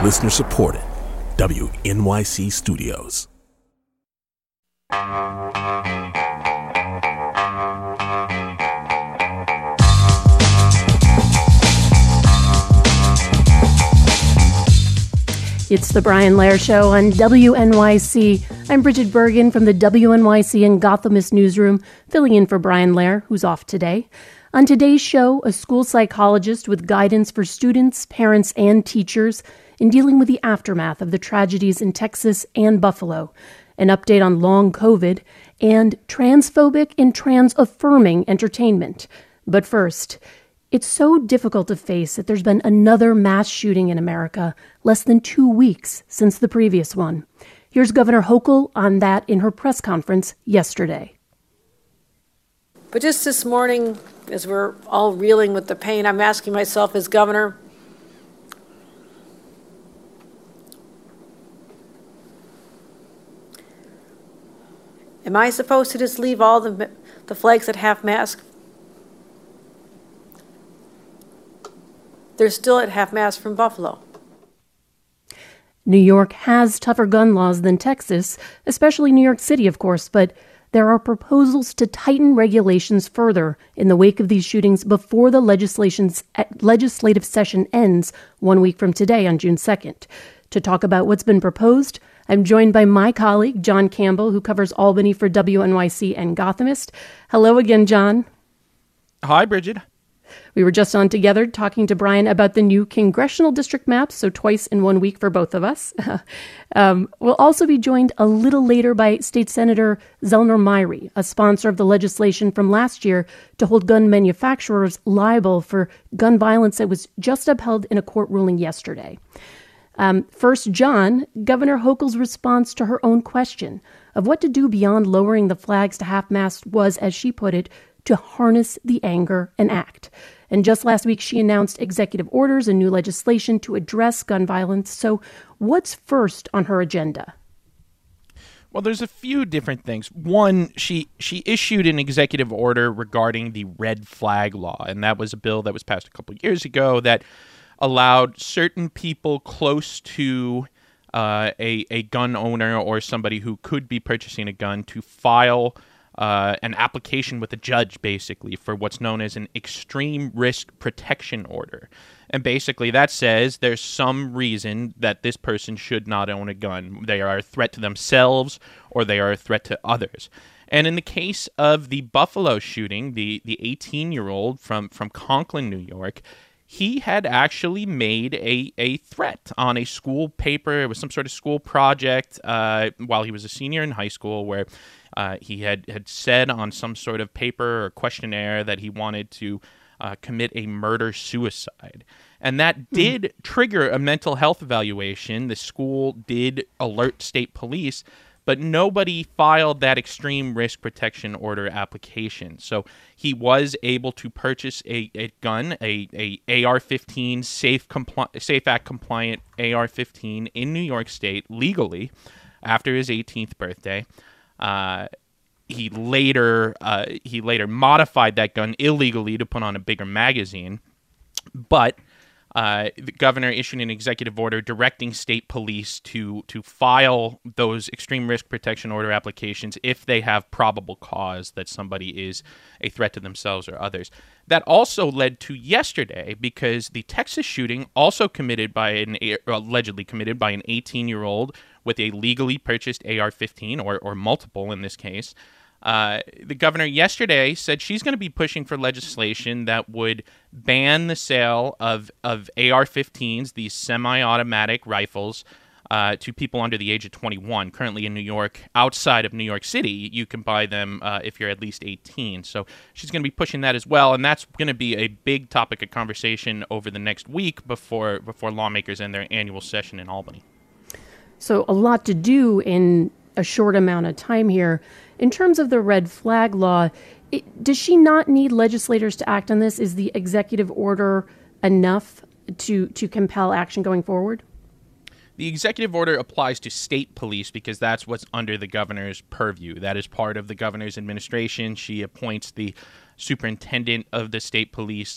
Listener supported. WNYC Studios. It's the Brian Lehrer Show on WNYC. I'm Bridget Bergen from the WNYC and Gothamist newsroom, filling in for Brian Lehrer, who's off today. On today's show, a school psychologist with guidance for students, parents, and teachers in dealing with the aftermath of the tragedies in Texas and Buffalo, an update on long COVID, and transphobic and trans-affirming entertainment. But first, it's so difficult to face that there's been another mass shooting in America less than 2 weeks since the previous one. Here's Governor Hochul on that in her press conference yesterday. But just this morning, as we're all reeling with the pain, I'm asking myself as governor, am I supposed to just leave all the flags at half-mast? They're still at half-mast from Buffalo. New York has tougher gun laws than Texas, especially New York City, of course, but there are proposals to tighten regulations further in the wake of these shootings before the legislative session ends 1 week from today on June 2nd. To talk about what's been proposed, I'm joined by my colleague, John Campbell, who covers Albany for WNYC and Gothamist. Hello again, John. Hi, Bridget. We were just on together talking to Brian about the new congressional district maps, so twice in 1 week for both of us. We'll also be joined a little later by State Senator Zellner Myrie, a sponsor of the legislation from last year to hold gun manufacturers liable for gun violence that was just upheld in a court ruling yesterday. First, John, Governor Hochul's response to her own question of what to do beyond lowering the flags to half-mast was, as she put it, to harness the anger and act. And just last week, she announced executive orders and new legislation to address gun violence. So what's first on her agenda? Well, there's a few different things. One, she issued an executive order regarding the red flag law, and that was a bill that was passed a couple of years ago that allowed certain people close to a gun owner or somebody who could be purchasing a gun to file an application with a judge, basically, for what's known as an extreme risk protection order. And basically that says there's some reason that this person should not own a gun. They are a threat to themselves or they are a threat to others. And in the case of the Buffalo shooting, the 18-year-old from Conklin, New York, he had actually made a threat on a school paper. It was some sort of school project while he was a senior in high school where he had said on some sort of paper or questionnaire that he wanted to commit a murder-suicide. And that did trigger a mental health evaluation. The school did alert state police, but nobody filed that extreme risk protection order application. So he was able to purchase a gun, a AR-15, Safe Act compliant AR-15 in New York State legally after his 18th birthday. He later modified that gun illegally to put on a bigger magazine, but the governor issued an executive order directing state police to file those extreme risk protection order applications if they have probable cause that somebody is a threat to themselves or others. That also led to yesterday, because the Texas shooting, also allegedly committed by an 18-year-old with a legally purchased AR-15 or multiple in this case. The governor yesterday said she's going to be pushing for legislation that would ban the sale of AR-15s, these semi-automatic rifles, to people under the age of 21. Currently in New York, outside of New York City, you can buy them if you're at least 18. So she's going to be pushing that as well, and that's going to be a big topic of conversation over the next week before lawmakers end their annual session in Albany. So a lot to do in a short amount of time here. In terms of the red flag law, does she not need legislators to act on this? Is the executive order enough to compel action going forward? The executive order applies to state police because that's what's under the governor's purview. That is part of the governor's administration. She appoints the superintendent of the state police.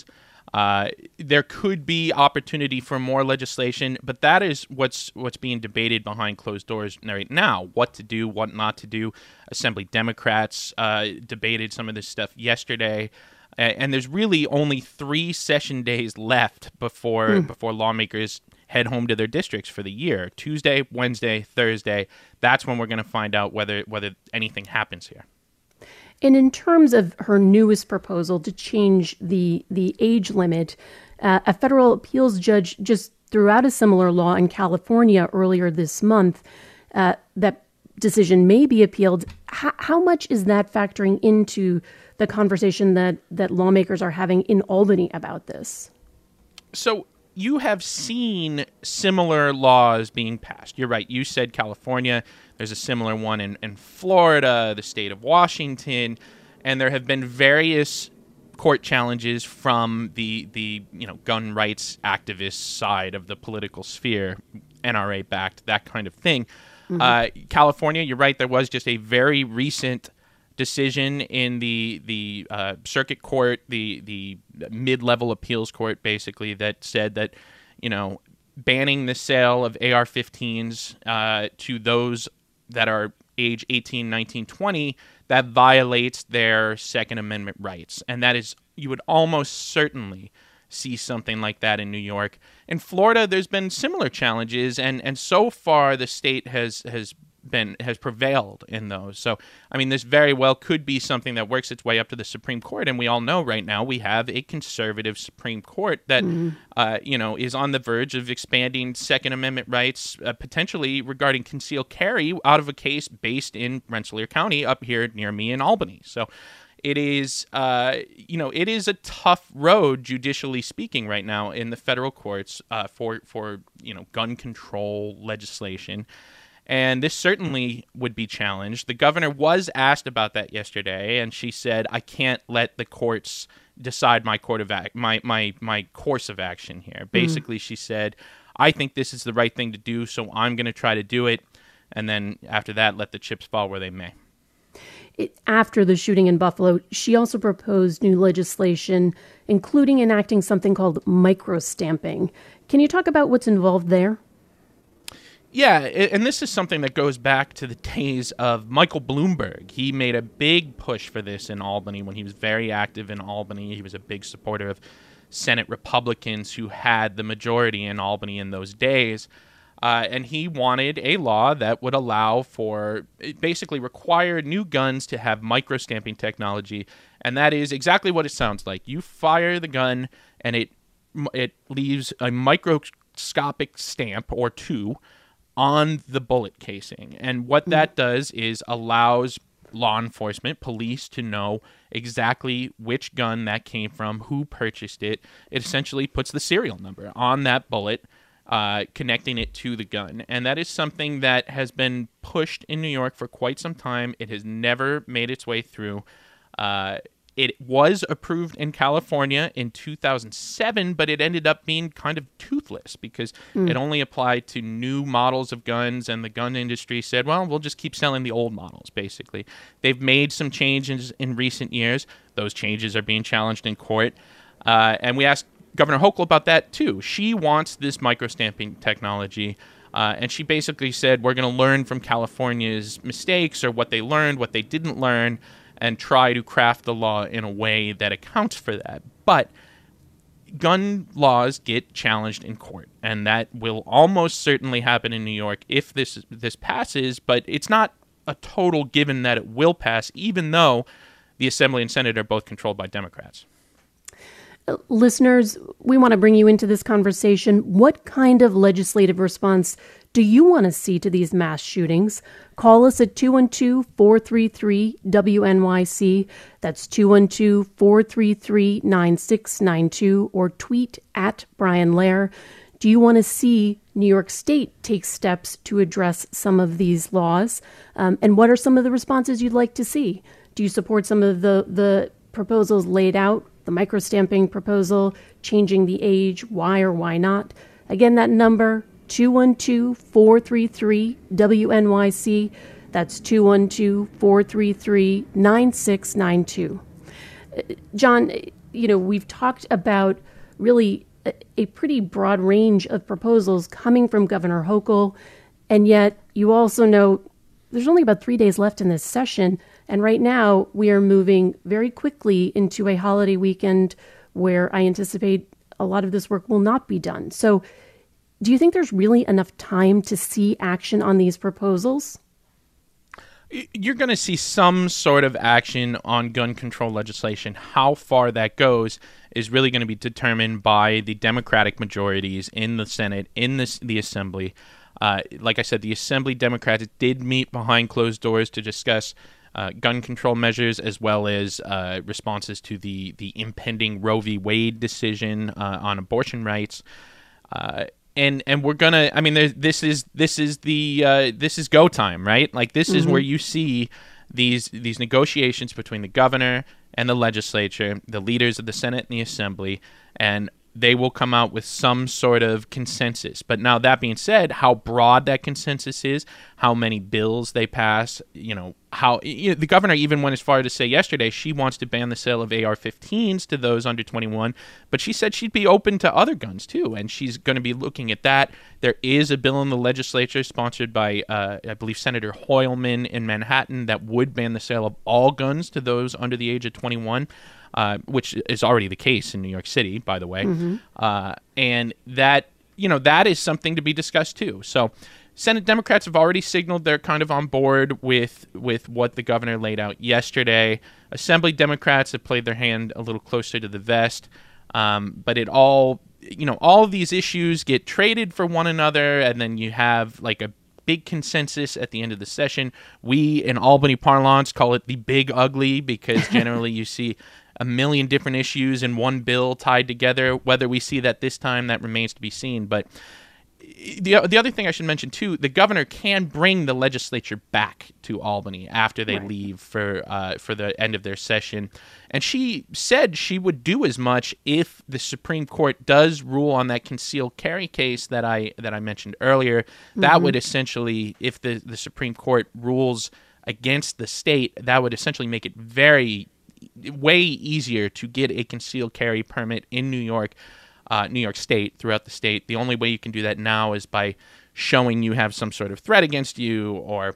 There could be opportunity for more legislation, but that is what's being debated behind closed doors right now. What to do, what not to do. Assembly Democrats debated some of this stuff yesterday, and there's really only 3 session days left before lawmakers head home to their districts for the year. Tuesday, Wednesday, Thursday. That's when we're going to find out whether anything happens here. And in terms of her newest proposal to change the age limit, a federal appeals judge just threw out a similar law in California earlier this month. That decision may be appealed. How much is that factoring into the conversation that lawmakers are having in Albany about this? So you have seen similar laws being passed. You're right. You said California. There's a similar one in Florida, the state of Washington, and there have been various court challenges from the gun rights activist side of the political sphere, NRA backed, that kind of thing. California, you're right. There was just a very recent decision in the circuit court, the mid-level appeals court, basically, that said that, banning the sale of AR-15s to those that are age 18, 19, 20, that violates their Second Amendment rights. And that is, you would almost certainly see something like that in New York. In Florida, there's been similar challenges, and so far the state has prevailed in those. So, I mean, this very well could be something that works its way up to the Supreme Court. And we all know right now we have a conservative Supreme Court that, is on the verge of expanding Second Amendment rights, potentially regarding concealed carry out of a case based in Rensselaer County up here near me in Albany. So it is, it is a tough road, judicially speaking, right now in the federal courts for gun control legislation. And this certainly would be challenged. The governor was asked about that yesterday, and she said, "I can't let the courts decide my course of action here." Basically, she said, "I think this is the right thing to do, so I'm going to try to do it, and then after that, let the chips fall where they may." After the shooting in Buffalo, she also proposed new legislation, including enacting something called microstamping. Can you talk about what's involved there? Yeah, and this is something that goes back to the days of Michael Bloomberg. He made a big push for this in Albany when he was very active in Albany. He was a big supporter of Senate Republicans who had the majority in Albany in those days. And he wanted a law that would allow for, basically require new guns to have microstamping technology. And that is exactly what it sounds like. You fire the gun and it leaves a microscopic stamp or two on the bullet casing. And what that does is allows law enforcement, police, to know exactly which gun that came from, who purchased it. It essentially puts the serial number on that bullet, connecting it to the gun. And that is something that has been pushed in New York for quite some time. It has never made its way through. It was approved in California in 2007, but it ended up being kind of toothless because it only applied to new models of guns, and the gun industry said, well, we'll just keep selling the old models, basically. They've made some changes in recent years. Those changes are being challenged in court. And we asked Governor Hochul about that, too. She wants this microstamping technology, and she basically said, we're going to learn from California's mistakes or what they learned, what they didn't learn, and try to craft the law in a way that accounts for that. But gun laws get challenged in court, and that will almost certainly happen in New York if this passes, but it's not a total given that it will pass, even though the Assembly and Senate are both controlled by Democrats. Listeners, we want to bring you into this conversation. What kind of legislative response do you want to see to these mass shootings? Call us at 212-433-WNYC. That's 212-433-9692, or tweet at Brian Lehrer. Do you want to see New York State take steps to address some of these laws? And what are some of the responses you'd like to see? Do you support some of the proposals laid out? The microstamping proposal, changing the age, why or why not? Again, that number, 212-433-WNYC. That's 212-433-9692. John, we've talked about really a pretty broad range of proposals coming from Governor Hochul. And yet you also know there's only about 3 days left in this session. And right now we are moving very quickly into a holiday weekend where I anticipate a lot of this work will not be done. So do you think there's really enough time to see action on these proposals? You're going to see some sort of action on gun control legislation. How far that goes is really going to be determined by the Democratic majorities in the Senate, in the Assembly. Like I said, the Assembly Democrats did meet behind closed doors to discuss gun control measures as well as responses to the impending Roe v. Wade decision on abortion rights. And we're gonna. I mean, this is go time, right? Like this is where you see these negotiations between the governor and the legislature, the leaders of the Senate and the Assembly, and they will come out with some sort of consensus. But now that being said, how broad that consensus is, how many bills they pass, the governor even went as far to say yesterday she wants to ban the sale of AR-15s to those under 21, but she said she'd be open to other guns too, and she's going to be looking at that. There is a bill in the legislature sponsored by, I believe, Senator Hoylman in Manhattan that would ban the sale of all guns to those under the age of 21. Which is already the case in New York City, by the way. And that is something to be discussed too. So Senate Democrats have already signaled they're kind of on board with what the governor laid out yesterday. Assembly Democrats have played their hand a little closer to the vest. But it all of these issues get traded for one another, and then you have like a big consensus at the end of the session. We, in Albany parlance, call it the big ugly, because generally you see a million different issues in one bill tied together. Whether we see that this time, that remains to be seen. But the other thing I should mention too, the governor can bring the legislature back to Albany after they leave for the end of their session, and she said she would do as much if the Supreme Court does rule on that concealed carry case that I mentioned earlier. That would essentially, if the Supreme Court rules against the state, that would essentially make it way easier to get a concealed carry permit in New York State, throughout the state. The only way you can do that now is by showing you have some sort of threat against you, or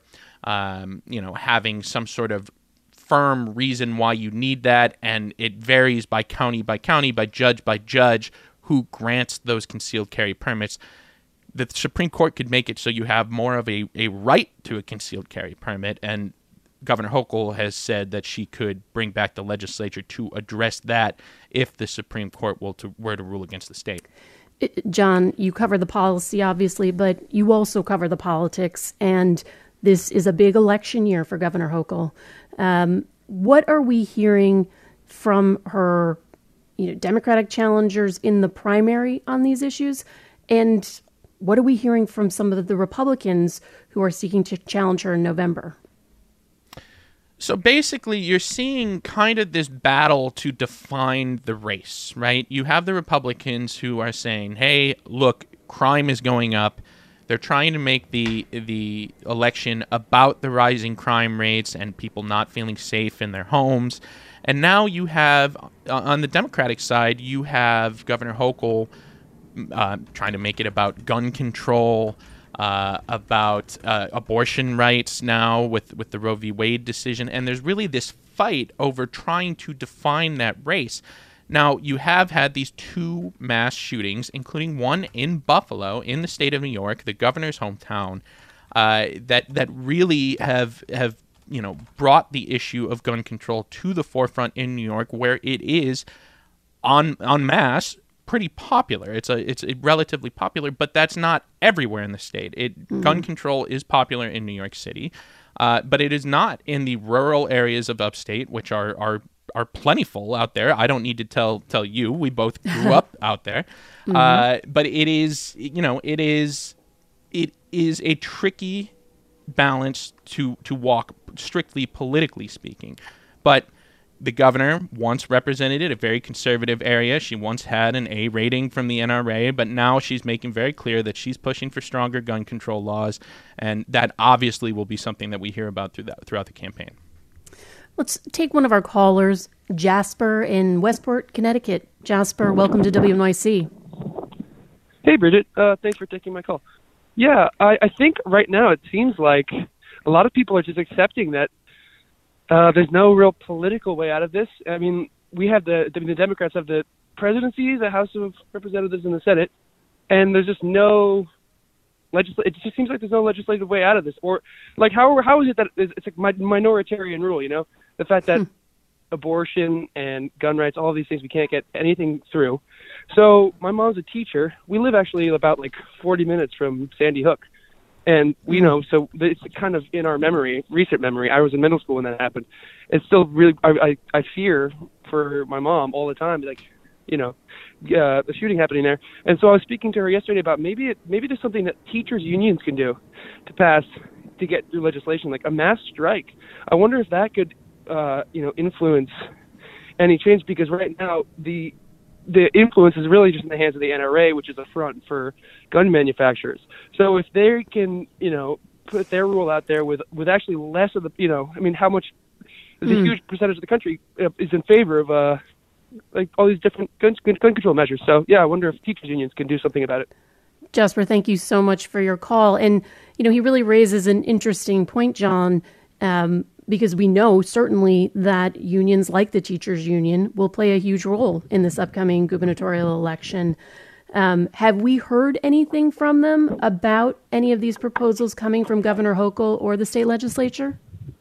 having some sort of firm reason why you need that. And it varies by county, by judge who grants those concealed carry permits. The Supreme Court could make it so you have more of a right to a concealed carry permit, and Governor Hochul has said that she could bring back the legislature to address that if the Supreme Court were to rule against the state. John, you cover the policy, obviously, but you also cover the politics, and this is a big election year for Governor Hochul. What are we hearing from her Democratic challengers in the primary on these issues? And what are we hearing from some of the Republicans who are seeking to challenge her in November? So basically, you're seeing kind of this battle to define the race, right? You have the Republicans who are saying, hey, look, crime is going up. They're trying to make the election about the rising crime rates and people not feeling safe in their homes. And now you have, on the Democratic side, you have Governor Hochul trying to make it about gun control, about abortion rights now with the Roe v. Wade decision. And there's really this fight over trying to define that race. Now, you have had these two mass shootings, including one in Buffalo, in the state of New York, the governor's hometown, that really have brought the issue of gun control to the forefront in New York, where it is en masse pretty popular. It's relatively popular, but that's not everywhere in the state. Gun control is popular in New York City, but it is not in the rural areas of upstate, which are plentiful out there. I don't need to tell you. We both grew up out there. But it is a tricky balance to walk, strictly politically speaking. But the governor once represented a very conservative area. She once had an A rating from the NRA, but now she's making very clear that she's pushing for stronger gun control laws, and that obviously will be something that we hear about throughout the campaign. Let's take one of our callers, Jasper in Westport, Connecticut. Jasper, welcome to WNYC. Hey, Bridget. Thanks for taking my call. Yeah, I think right now it seems like a lot of people are just accepting that there's no real political way out of this. I mean, we have the Democrats have the presidency, the House of Representatives, and the Senate, and there's just no it just seems like there's no legislative way out of this. Or like how is it that it's like minoritarian rule? You know, the fact that abortion and gun rights, all of these things, we can't get anything through. So my mom's a teacher. We live actually about like 40 minutes from Sandy Hook. And we know, so it's kind of in our memory, recent memory. I was in middle school when that happened. It's still really, I fear for my mom all the time, like, you know, the shooting happening there. And so I was speaking to her yesterday about maybe there's something that teachers' unions can do to get through legislation, like a mass strike. I wonder if that could, influence any change, because right now the influence is really just in the hands of the NRA, which is a front for gun manufacturers. So if they can, put their rule out there with actually less of the, how much, there's a huge percentage of the country is in favor of, all these different gun control measures. So, yeah, I wonder if teachers' unions can do something about it. Jasper, thank you so much for your call. And, he really raises an interesting point, John, because we know certainly that unions like the teachers' union will play a huge role in this upcoming gubernatorial election. Have we heard anything from them about any of these proposals coming from Governor Hochul or the state legislature?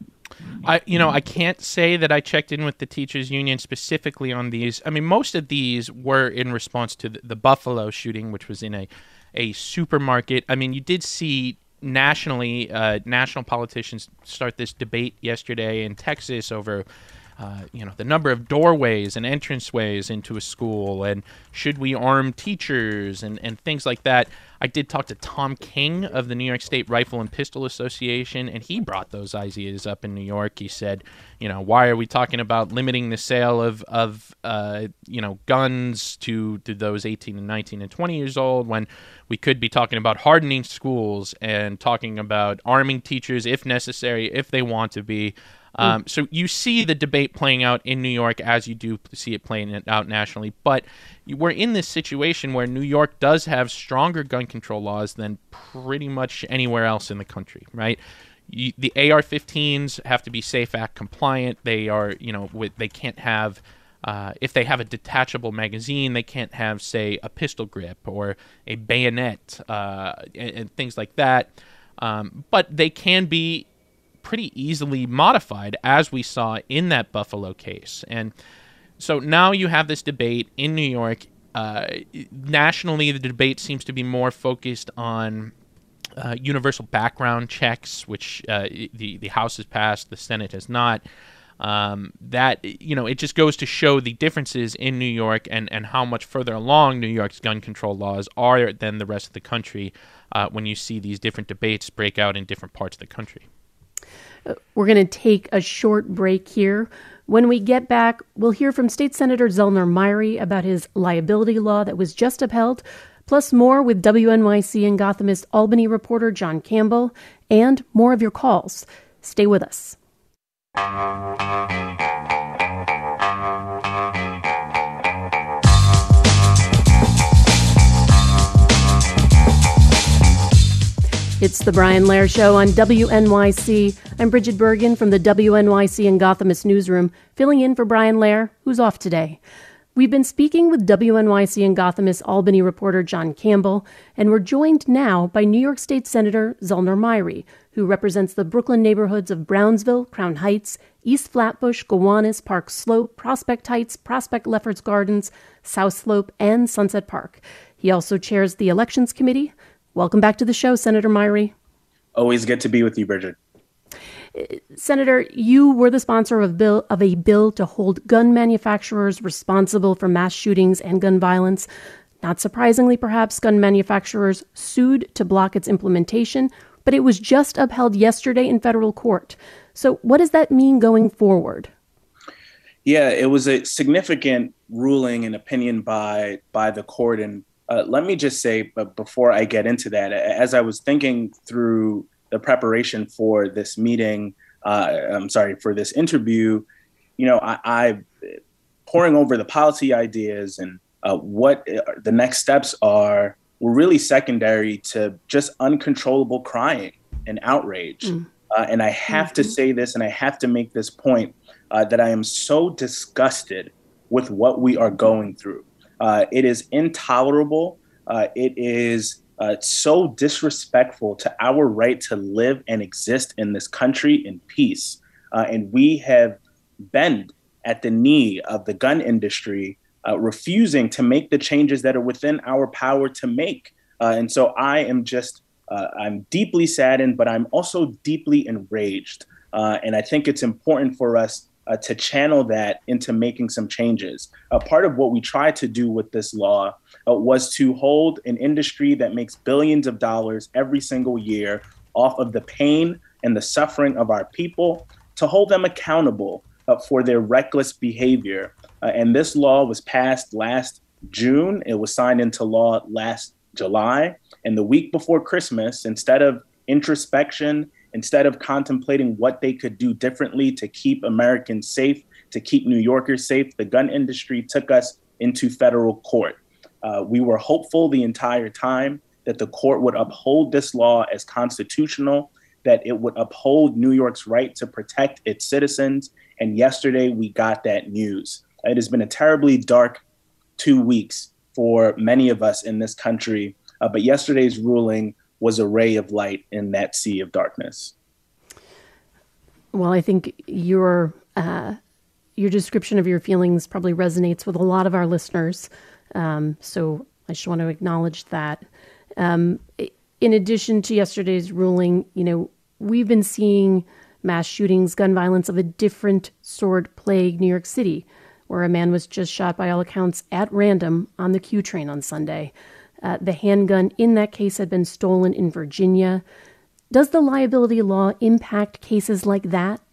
I can't say that I checked in with the teachers union specifically on these. I mean, most of these were in response to the Buffalo shooting, which was in a supermarket. I mean, you did see nationally, national politicians start this debate yesterday in Texas over, the number of doorways and entranceways into a school, and should we arm teachers and things like that. I did talk to Tom King of the New York State Rifle and Pistol Association, and he brought those ideas up in New York. He said, why are we talking about limiting the sale of guns to those 18 and 19 and 20 years old when we could be talking about hardening schools and talking about arming teachers if necessary, if they want to be. So you see the debate playing out in New York as you do see it playing out nationally. But we're in this situation where New York does have stronger gun control laws than pretty much anywhere else in the country, right? The AR-15s have to be SAFE Act compliant. They are, they can't have, if they have a detachable magazine, they can't have, say, a pistol grip or a bayonet and things like that. But they can be pretty easily modified, as we saw in that Buffalo case. And so now you have this debate in New York. Nationally, the debate seems to be more focused on universal background checks, which the House has passed, the Senate has not. It just goes to show the differences in New York and how much further along New York's gun control laws are than the rest of the country when you see these different debates break out in different parts of the country. We're going to take a short break here. When we get back, we'll hear from State Senator Zellner Myrie about his liability law that was just upheld, plus more with WNYC and Gothamist Albany reporter John Campbell, and more of your calls. Stay with us. It's the Brian Lehrer Show on WNYC. I'm Bridget Bergen from the WNYC and Gothamist newsroom, filling in for Brian Lehrer, who's off today. We've been speaking with WNYC and Gothamist Albany reporter John Campbell, and we're joined now by New York State Senator Zellner Myrie, who represents the Brooklyn neighborhoods of Brownsville, Crown Heights, East Flatbush, Gowanus, Park Slope, Prospect Heights, Prospect Lefferts Gardens, South Slope, and Sunset Park. He also chairs the Elections Committee. Welcome back to the show, Senator Myrie. Always good to be with you, Bridget. Senator, you were the sponsor of a bill to hold gun manufacturers responsible for mass shootings and gun violence. Not surprisingly, perhaps, gun manufacturers sued to block its implementation, but it was just upheld yesterday in federal court. So what does that mean going forward? Yeah, it was a significant ruling and opinion by the court. And let me just say, but before I get into that, as I was thinking through the preparation for this meeting, for this interview, I poring over the policy ideas and what the next steps are were really secondary to just uncontrollable crying and outrage. And I have to say this, and I have to make this point, that I am so disgusted with what we are going through. It is intolerable. It is so disrespectful to our right to live and exist in this country in peace. And we have bent at the knee of the gun industry, refusing to make the changes that are within our power to make. And so I am just, I'm deeply saddened, but I'm also deeply enraged. And I think it's important for us to channel that into making some changes. Part of what we tried to do with this law was to hold an industry that makes billions of dollars every single year off of the pain and the suffering of our people, to hold them accountable for their reckless behavior. And this law was passed last June. It was signed into law last July. And the week before Christmas, instead of introspection, instead of contemplating what they could do differently to keep Americans safe, to keep New Yorkers safe, the gun industry took us into federal court. We were hopeful the entire time that the court would uphold this law as constitutional, that it would uphold New York's right to protect its citizens. And yesterday we got that news. It has been a terribly dark 2 weeks for many of us in this country. But yesterday's ruling was a ray of light in that sea of darkness. Well, I think your description of your feelings probably resonates with a lot of our listeners. So I just want to acknowledge that. In addition to yesterday's ruling, we've been seeing mass shootings, gun violence of a different sort plague New York City, where a man was just shot by all accounts at random on the Q train on Sunday. The handgun in that case had been stolen in Virginia. Does the liability law impact cases like that?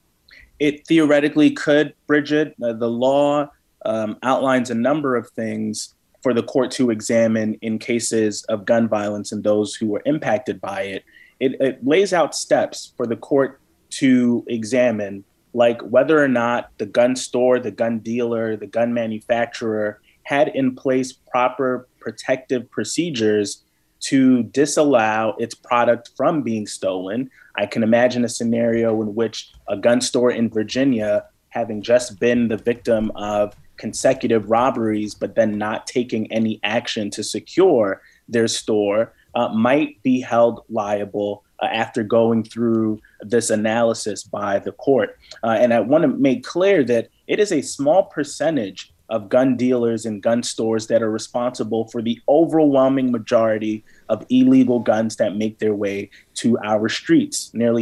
It theoretically could, Bridget. The law outlines a number of things for the court to examine in cases of gun violence and those who were impacted by it. It lays out steps for the court to examine, like whether or not the gun store, the gun dealer, the gun manufacturer had in place proper protective procedures to disallow its product from being stolen. I can imagine a scenario in which a gun store in Virginia, having just been the victim of consecutive robberies, but then not taking any action to secure their store, might be held liable after going through this analysis by the court. And I want to make clear that it is a small percentage of gun dealers and gun stores that are responsible for the overwhelming majority of illegal guns that make their way to our streets. Nearly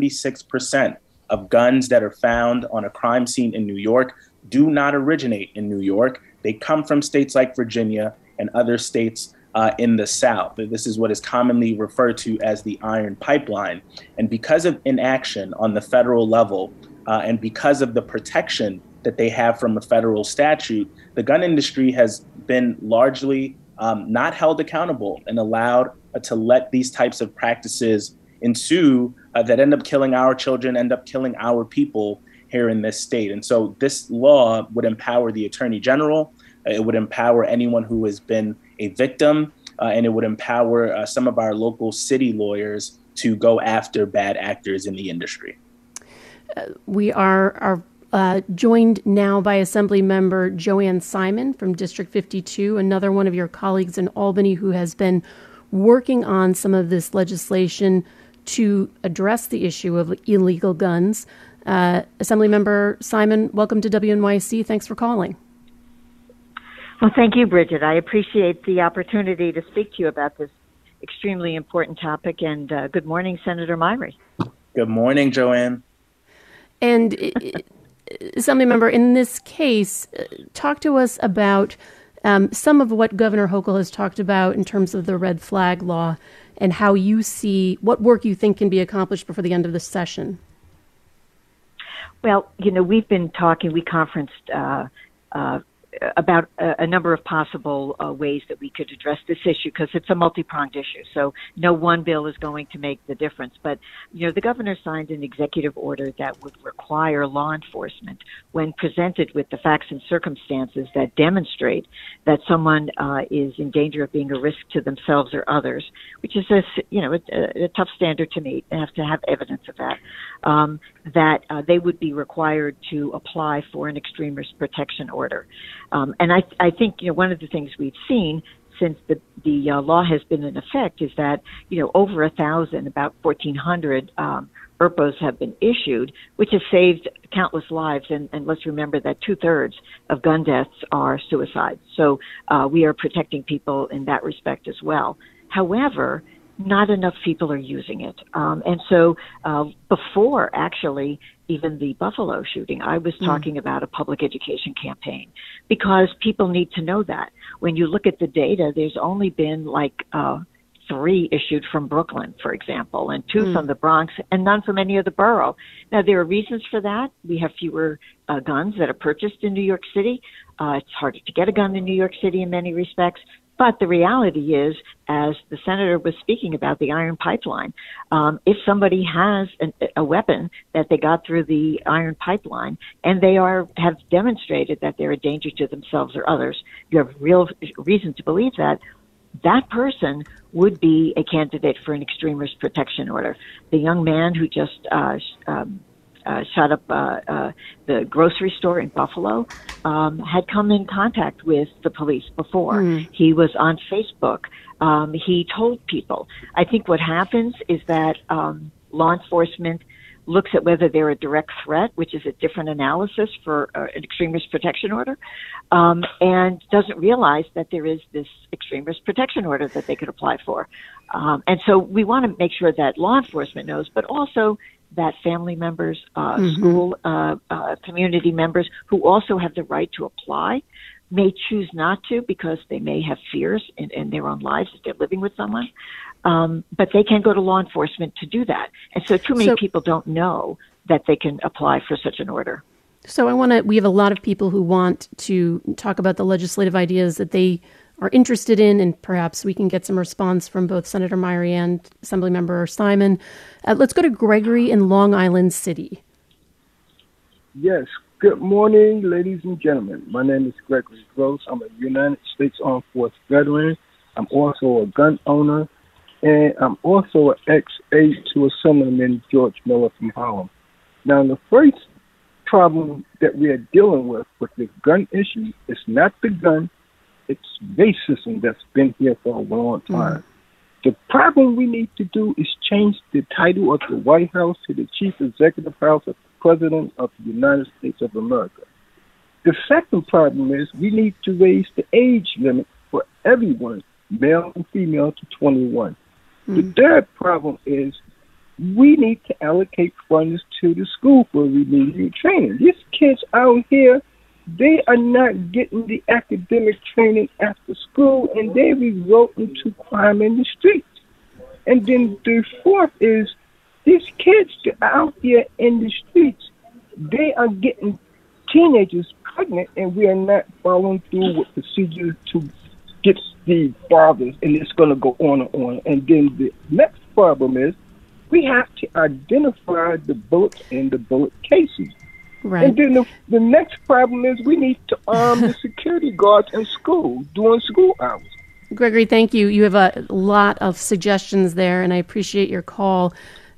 76% of guns that are found on a crime scene in New York do not originate in New York. They come from states like Virginia and other states in the South. This is what is commonly referred to as the Iron Pipeline. And because of inaction on the federal level, and because of the protection that they have from a federal statute, the gun industry has been largely not held accountable and allowed to let these types of practices ensue that end up killing our children, end up killing our people here in this state. And so this law would empower the Attorney General. It would empower anyone who has been a victim, and it would empower some of our local city lawyers to go after bad actors in the industry. We are joined now by Assembly Member Joanne Simon from District 52, another one of your colleagues in Albany who has been working on some of this legislation to address the issue of illegal guns. Assembly Member Simon, welcome to WNYC. Thanks for calling. Well, thank you, Bridget. I appreciate the opportunity to speak to you about this extremely important topic. And good morning, Senator Myrie. Good morning, Joanne. And Assembly Member, in this case, talk to us about some of what Governor Hochul has talked about in terms of the red flag law and how you see what work you think can be accomplished before the end of this session. Well, we've been talking, we conferenced about a number of possible ways that we could address this issue, because it's a multi-pronged issue. So no one bill is going to make the difference. But, the governor signed an executive order that would require law enforcement, when presented with the facts and circumstances that demonstrate that someone is in danger of being a risk to themselves or others, which is a tough standard to meet. They have to have evidence of that, that they would be required to apply for an extreme risk protection order. And I think, one of the things we've seen since the law has been in effect is that, over 1,000, about 1,400 ERPOs have been issued, which has saved countless lives. And let's remember that 2/3 of gun deaths are suicides. So we are protecting people in that respect as well. However, not enough people are using it. And so before actually even the Buffalo shooting, I was talking about a public education campaign, because people need to know that. When you look at the data, there's only been 3 issued from Brooklyn, for example, and 2 from the Bronx, and none from any other borough. Now, there are reasons for that. We have fewer guns that are purchased in New York City. It's harder to get a gun in New York City in many respects. But the reality is, as the senator was speaking about the iron pipeline, if somebody has a weapon that they got through the iron pipeline, and they have demonstrated that they're a danger to themselves or others, you have real reason to believe that that person would be a candidate for an extreme risk protection order. The young man who just shot up the grocery store in Buffalo had come in contact with the police before. He was on Facebook. He told people. I think what happens is that law enforcement looks at whether they're a direct threat, which is a different analysis for an extreme risk protection order, and doesn't realize that there is this extreme risk protection order that they could apply for. And so we want to make sure that law enforcement knows, but also that family members, school, community members who also have the right to apply may choose not to, because they may have fears in their own lives if they're living with someone. But they can go to law enforcement to do that. And so too many people don't know that they can apply for such an order. So we have a lot of people who want to talk about the legislative ideas that they are interested in, and perhaps we can get some response from both Senator Myrie and Assemblymember Simon. Let's go to Gregory in Long Island City. Yes. Good morning, ladies and gentlemen. My name is Gregory Gross. I'm a United States Armed Forces veteran. I'm also a gun owner, and I'm also an ex-aide to Assemblyman George Miller from Harlem. Now, the first problem that we are dealing with the gun issue is not the gun, it's racism that's been here for a long time. The problem we need to do is change the title of the White House to the Chief Executive House of the President of the United States of America. The second problem is we need to raise the age limit for everyone, male and female, to 21. The third problem is we need to allocate funds to the school for remedial training. These kids out here, they are not getting the academic training after school, and they result into crime in the streets. And then the fourth is these kids out here in the streets, they are getting teenagers pregnant, and we are not following through with procedures to get the fathers, and it's going to go on and on. And then the next problem is we have to identify the bullets in the bullet casings. Right. And then the next problem is we need to arm the security guards in school during school hours. Gregory, thank you. You have a lot of suggestions there, and I appreciate your call.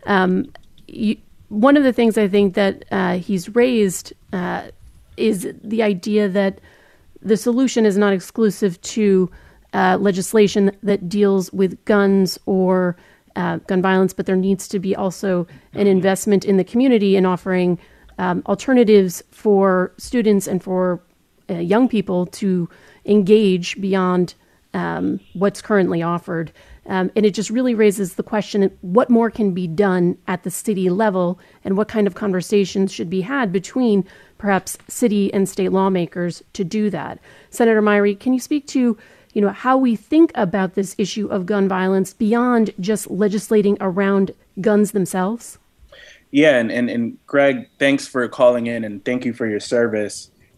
One of the things I think that he's raised is the idea that the solution is not exclusive to legislation that deals with guns or gun violence, but there needs to be also an investment in the community in offering alternatives for students and for young people to engage beyond what's currently offered. And it just really raises the question, what more can be done at the city level, and what kind of conversations should be had between perhaps city and state lawmakers to do that? Senator Myrie, can you speak to how we think about this issue of gun violence beyond just legislating around guns themselves? Yeah, and Greg, thanks for calling in, and thank you for your service.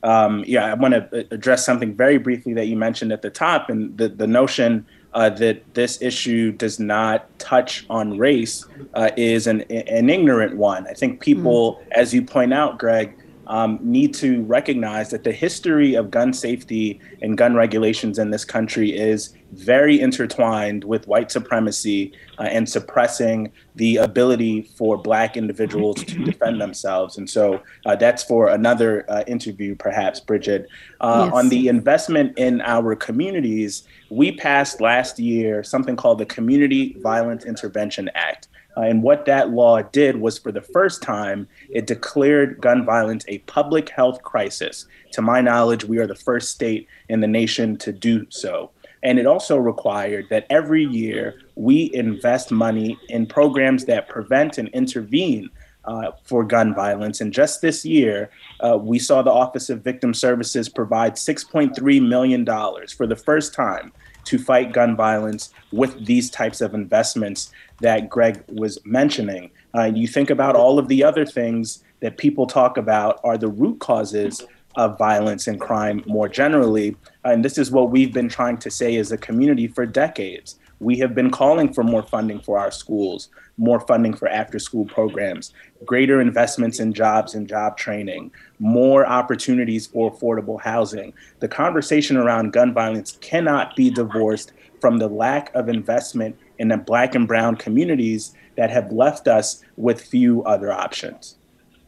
I want to address something very briefly that you mentioned at the top, and the notion that this issue does not touch on race is an ignorant one. I think people, as you point out, Greg, need to recognize that the history of gun safety and gun regulations in this country is very intertwined with white supremacy and suppressing the ability for Black individuals to defend themselves. And so that's for another interview, perhaps, Bridget. Yes. On the investment in our communities, we passed last year something called the Community Violence Intervention Act. And what that law did was, for the first time, it declared gun violence a public health crisis. To my knowledge, we are the first state in the nation to do so. And it also required that every year we invest money in programs that prevent and intervene for gun violence. And just this year, we saw the Office of Victim Services provide $6.3 million for the first time to fight gun violence with these types of investments that Greg was mentioning. You think about all of the other things that people talk about are the root causes of violence and crime more generally. And this is what we've been trying to say as a community for decades. We have been calling for more funding for our schools, more funding for after-school programs, greater investments in jobs and job training, more opportunities for affordable housing. The conversation around gun violence cannot be divorced from the lack of investment in the Black and brown communities that have left us with few other options.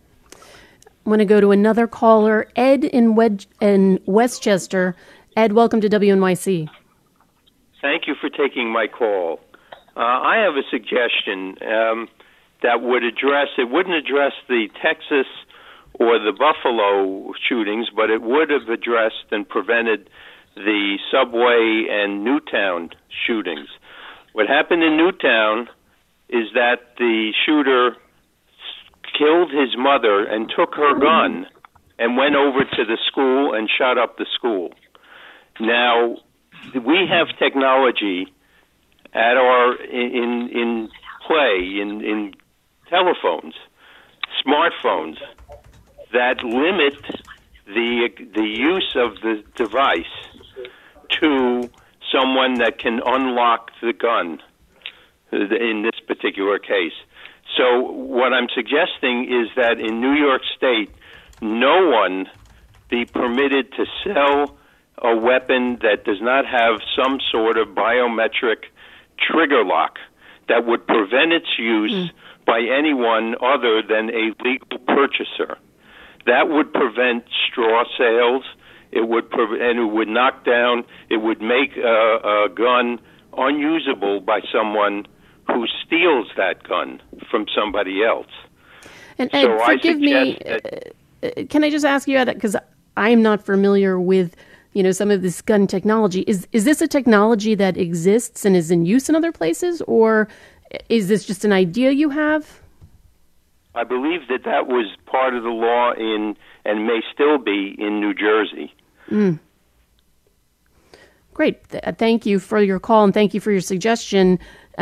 I'm going to go to another caller, Ed in Westchester. Ed, welcome to WNYC. Thank you for taking my call. I have a suggestion that would wouldn't address the Texas or the Buffalo shootings, but it would have addressed and prevented the Subway and Newtown shootings. What happened in Newtown is that the shooter killed his mother and took her gun and went over to the school and shot up the school. Now, we have technology at in play in telephones, smartphones, that limit the use of the device to someone that can unlock the gun in this particular case. So what I'm suggesting is that in New York State, no one be permitted to sell a weapon that does not have some sort of biometric trigger lock that would prevent its use by anyone other than a legal purchaser. That would prevent straw sales. It would and it would knock down. It would make a gun unusable by someone who steals that gun from somebody else. And Ed, so forgive me. Can I just ask you, because I'm not familiar with some of this gun technology. Is this a technology that exists and is in use in other places, or is this just an idea you have? I believe that was part of the law and may still be in New Jersey. Great. Thank you for your call and thank you for your suggestion.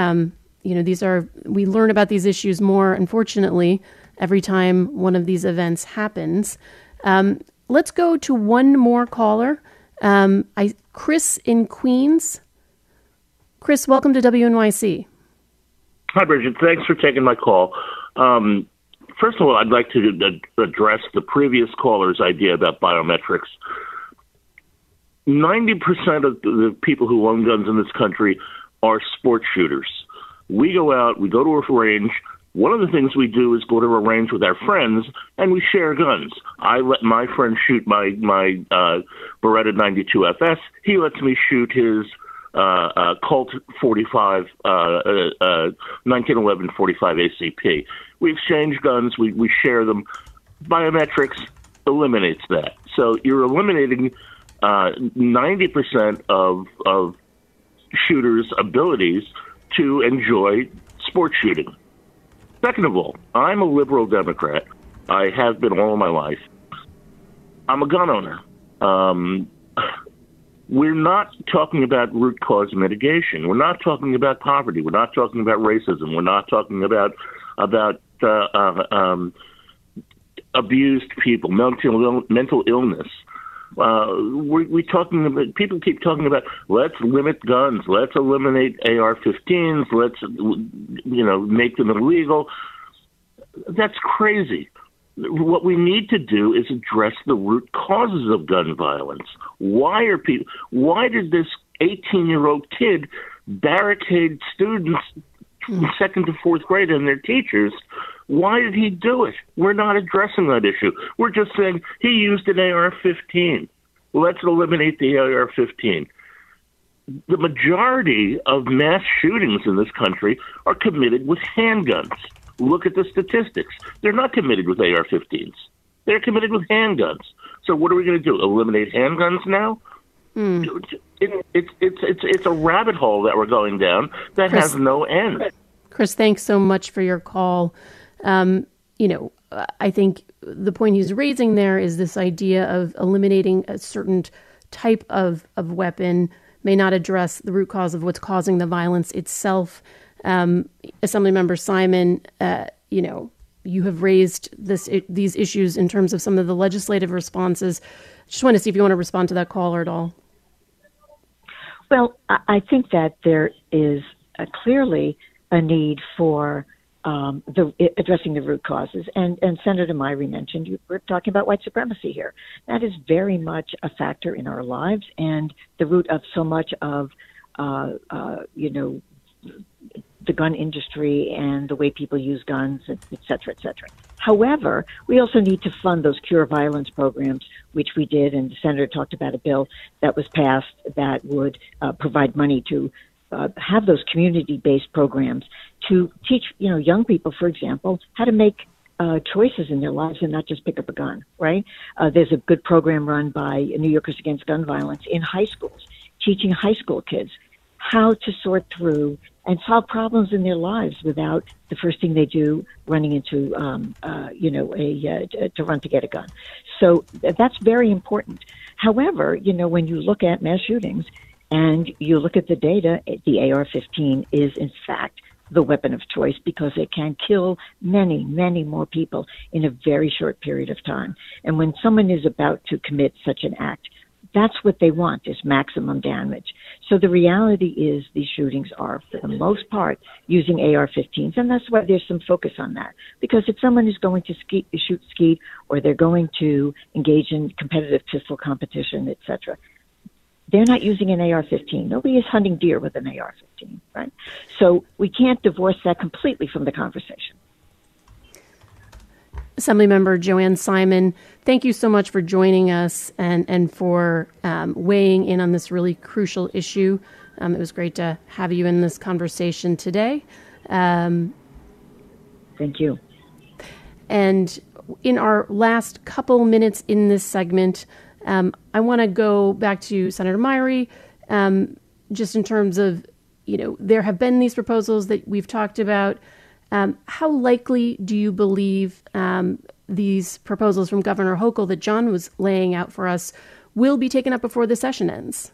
We learn about these issues more, unfortunately, every time one of these events happens. Let's go to one more caller. Chris in Queens. Chris, welcome to WNYC. Hi, Bridget. Thanks for taking my call. First of all, I'd like to address the previous caller's idea about biometrics. 90% of the people who own guns in this country are sport shooters. We go out, we go to a range. One of the things we do is go to a range with our friends, and we share guns. I let my friend shoot my Beretta 92 FS. He lets me shoot his Colt 45, 1911 45 ACP. We exchange guns. We share them. Biometrics eliminates that. So you're eliminating 90% of shooters' abilities to enjoy sports shooting. Second of all, I'm a liberal Democrat. I have been all my life. I'm a gun owner. We're not talking about root cause mitigation. We're not talking about poverty. We're not talking about racism. We're not talking about abused people, mental illness. We talking about, people keep talking about, let's limit guns, let's eliminate AR-15s, let's, make them illegal. That's crazy. What we need to do is address the root causes of gun violence. Why did this 18-year-old kid barricade students from second to fourth grade and their teachers? Why did he do it? We're not addressing that issue. We're just saying he used an AR-15. Let's eliminate the AR-15. The majority of mass shootings in this country are committed with handguns. Look at the statistics. They're not committed with AR-15s. They're committed with handguns. So what are we going to do? Eliminate handguns now? It's a rabbit hole that we're going down that has no end. Chris, thanks so much for your call. I think the point he's raising there is this idea of eliminating a certain type of weapon may not address the root cause of what's causing the violence itself. Assemblymember Simon, you have raised these issues in terms of some of the legislative responses. Just want to see if you want to respond to that caller at all. Well, I think that there is clearly a need for addressing the root causes. And Senator Myrie mentioned, we're talking about white supremacy here. That is very much a factor in our lives and the root of so much of, the gun industry and the way people use guns, et cetera, et cetera. However, we also need to fund those cure violence programs, which we did, and the senator talked about a bill that was passed that would provide money to have those community-based programs to teach, young people, for example, how to make choices in their lives and not just pick up a gun, right? There's a good program run by New Yorkers Against Gun Violence in high schools, teaching high school kids how to sort through and solve problems in their lives without the first thing they do running into, to run to get a gun. So that's very important. However, when you look at mass shootings and you look at the data, the AR-15 is in fact the weapon of choice because it can kill many, many more people in a very short period of time. And when someone is about to commit such an act, that's what they want, is maximum damage. So the reality is these shootings are, for the most part, using AR-15s, and that's why there's some focus on that. Because if someone is going to shoot skeet, or they're going to engage in competitive pistol competition, etc., they're not using an AR-15. Nobody is hunting deer with an AR-15, right? So we can't divorce that completely from the conversation. Assemblymember Joanne Simon, thank you so much for joining us and for weighing in on this really crucial issue. It was great to have you in this conversation today. Thank you. And in our last couple minutes in this segment, I want to go back to Senator Myrie, just in terms of, there have been these proposals that we've talked about. How likely do you believe these proposals from Governor Hochul that John was laying out for us will be taken up before the session ends?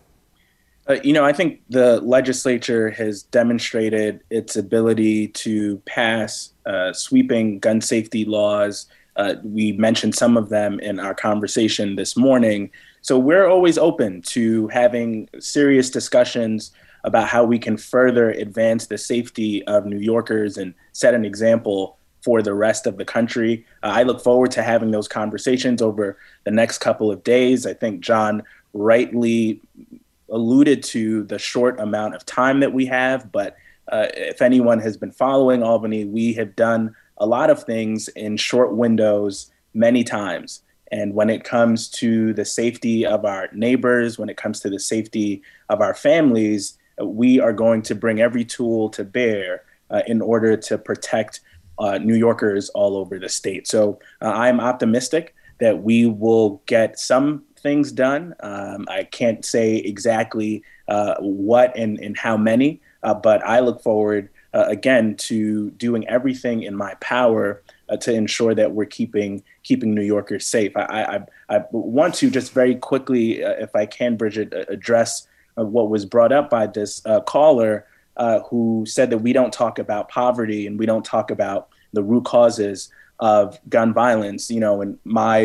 I think the legislature has demonstrated its ability to pass sweeping gun safety laws. We mentioned some of them in our conversation this morning. So we're always open to having serious discussions about how we can further advance the safety of New Yorkers and set an example for the rest of the country. I look forward to having those conversations over the next couple of days. I think John rightly alluded to the short amount of time that we have, but if anyone has been following Albany, we have done a lot of things in short windows many times. And when it comes to the safety of our neighbors, when it comes to the safety of our families, we are going to bring every tool to bear in order to protect New Yorkers all over the state. So I'm optimistic that we will get some things done. I can't say exactly what and how many, but I look forward, again, to doing everything in my power to ensure that we're keeping New Yorkers safe. I want to just very quickly, if I can, Bridget, address what was brought up by this caller who said that we don't talk about poverty and we don't talk about the root causes of gun violence. In my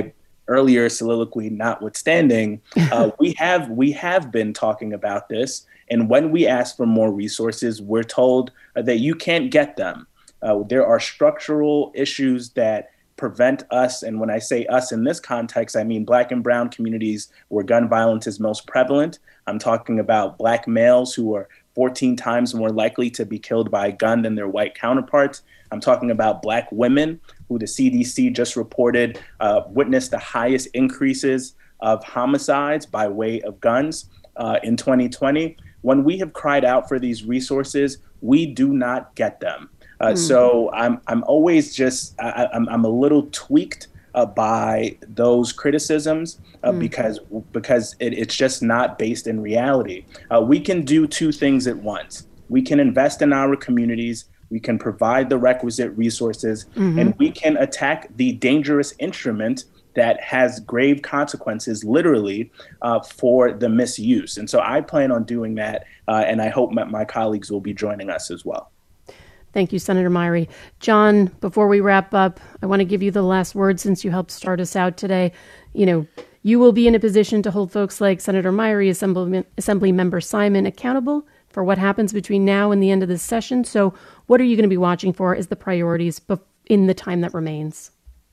earlier soliloquy notwithstanding, we have been talking about this. And when we ask for more resources, we're told that you can't get them. There are structural issues that prevent us, and when I say us in this context, I mean Black and brown communities where gun violence is most prevalent. I'm talking about Black males who are 14 times more likely to be killed by a gun than their white counterparts. I'm talking about Black women who the CDC just reported witnessed the highest increases of homicides by way of guns in 2020. When we have cried out for these resources, we do not get them. So I'm always just I'm a little tweaked by those criticisms because it's just not based in reality. We can do two things at once. We can invest in our communities. We can provide the requisite resources, and we can attack the dangerous instrument that has grave consequences, literally, for the misuse. And so I plan on doing that, and I hope my colleagues will be joining us as well. Thank you, Senator Myrie. John, before we wrap up, I want to give you the last word since you helped start us out today. You will be in a position to hold folks like Senator Myrie, Assembly Member Simon accountable for what happens between now and the end of this session. So what are you going to be watching for as the priorities in the time that remains?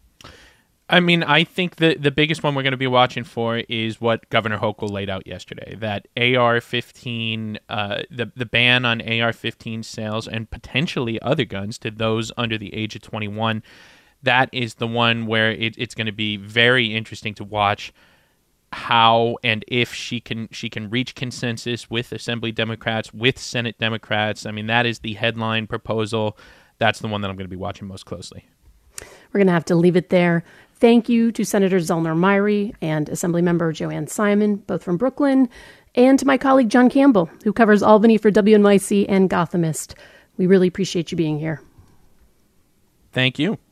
I mean, I think the biggest one we're going to be watching for is what Governor Hochul laid out yesterday, that AR-15, the ban on AR-15 sales and potentially other guns to those under the age of 21. That is the one where it's going to be very interesting to watch how and if she can reach consensus with Assembly Democrats, with Senate Democrats. I mean, that is the headline proposal. That's the one that I'm going to be watching most closely. We're going to have to leave it there. Thank you to Senator Zellner Myrie and Assemblymember Joanne Simon, both from Brooklyn, and to my colleague John Campbell, who covers Albany for WNYC and Gothamist. We really appreciate you being here. Thank you.